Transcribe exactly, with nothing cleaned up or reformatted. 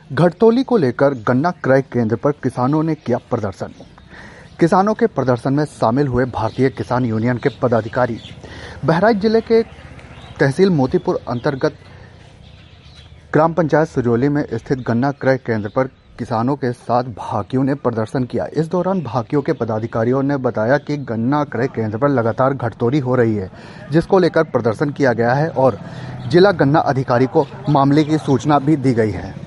घटतौली को लेकर गन्ना क्रय केंद्र पर किसानों ने किया प्रदर्शन। किसानों के प्रदर्शन में शामिल हुए भारतीय किसान यूनियन के पदाधिकारी। बहराइच जिले के तहसील मोतीपुर अंतर्गत ग्राम पंचायत सुजोली में स्थित गन्ना क्रय केंद्र पर किसानों के साथ भाकियों ने प्रदर्शन किया। इस दौरान भाकियों के पदाधिकारियों ने बताया कि गन्ना क्रय केंद्र पर लगातार घटतौली हो रही है, जिसको लेकर प्रदर्शन किया गया है और जिला गन्ना अधिकारी को मामले की सूचना भी दी गई है।